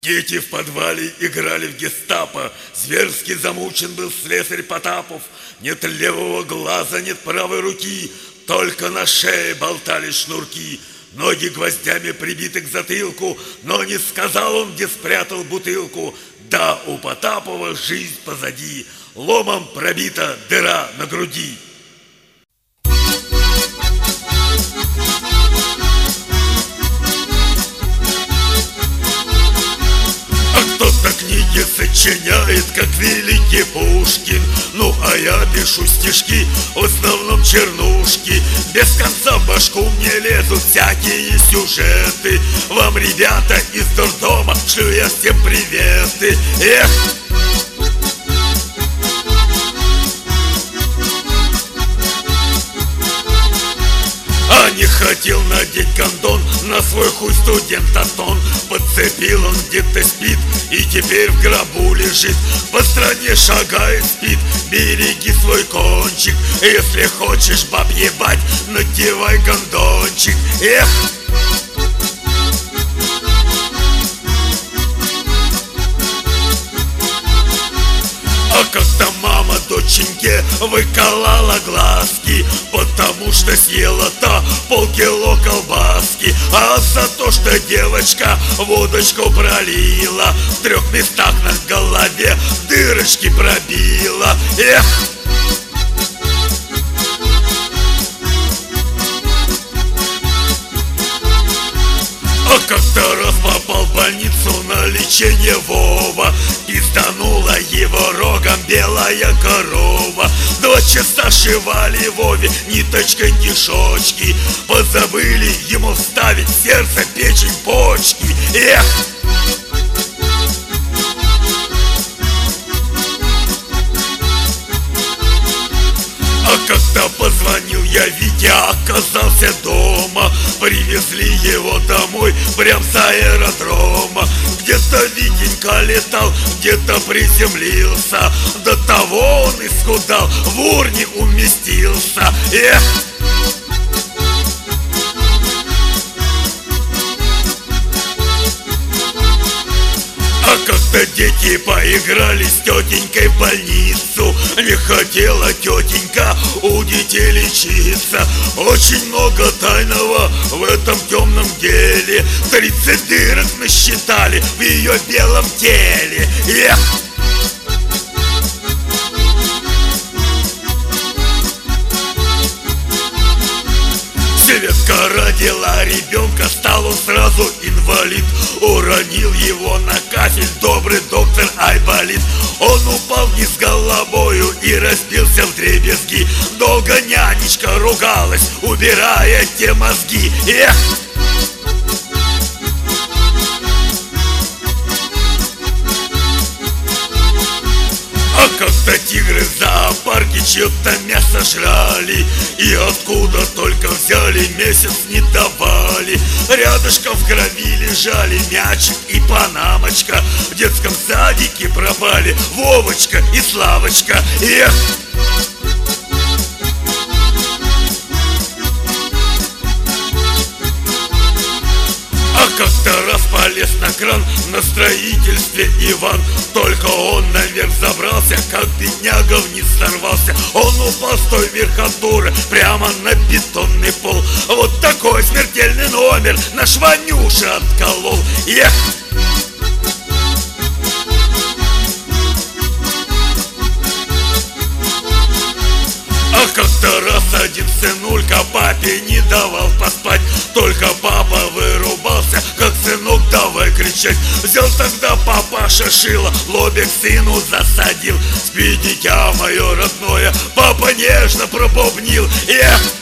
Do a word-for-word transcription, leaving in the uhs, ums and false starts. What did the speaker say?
Дети в подвале играли в гестапо. Зверски замучен был слесарь Потапов. Нет левого глаза, нет правой руки, только на шее болтались шнурки. Ноги гвоздями прибиты к затылку, но не сказал он, где спрятал бутылку. Да, у Потапова жизнь позади, ломом пробита дыра на груди. Кто-то книги сочиняет, как великий Пушкин. Ну, а я пишу стишки, в основном чернушки. Без конца в башку мне лезут всякие сюжеты. Вам, ребята, из дурдома шлю я всем приветы. Эх! А не хотел надеть гондон на свой хуй студент Антон. Подцепил он, где-то спит, и теперь в гробу лежит. По стране шагает, спит, береги свой кончик. Если хочешь баб ебать, надевай гондончик. Эх! А как-то мама доченьке выколола глазки, потому что съела та полкило колбаски. А за то, что девочка водочку пролила, в трех местах на голове дырочки пробила. Эх! А как-то раз попал в больницу на лечение Вова. Пизданула его рогом белая корова. Два часа шивали Вове ниточкой кишочки. Позабыли ему вставить в сердце, печень, почки. Эх! А когда позвонил я Вите, оказался дома. Привезли его домой прям с аэродрома. Где-то Витенька летал, где-то приземлился. До того он исхудал, в урне уместился. Эх! А как-то дети поиграли с тетенькой в больницу. Не хотела тетенька у детей лечиться. Очень много тайного в этом темном деле. Тридцать дырок насчитали в ее белом теле. Эх! Светка родила ребенка, стал он сразу инвалид. Уронил его на кафель добрый доктор Айболит. Он упал вниз головою и разбился вдребезги. Долго нянечка ругалась, убирая те мозги. Эх! А как-то тигры в зоопарке чье-то мясо жрали, и откуда только взяли, месяц не давали. Рядышком в крови лежали мячик и панамочка. В детском садике пропали Вовочка и Славочка. Эх! А как-то раз полез на кран на строительстве Иван. Только он наверх забрался, как бедняга вниз сорвался. Он упал с той верхотуры прямо на бетонный пол. Вот такой смертельный номер наш Ванюша отколол. Эх! А как-то раз один сынулька папе не давал поспать. Только папа вырубался, как сынок давай кричать. Взял тогда папаша шило, лобик сыну засадил. Спи, дитя мое родное, папа нежно пробубнил. Эх!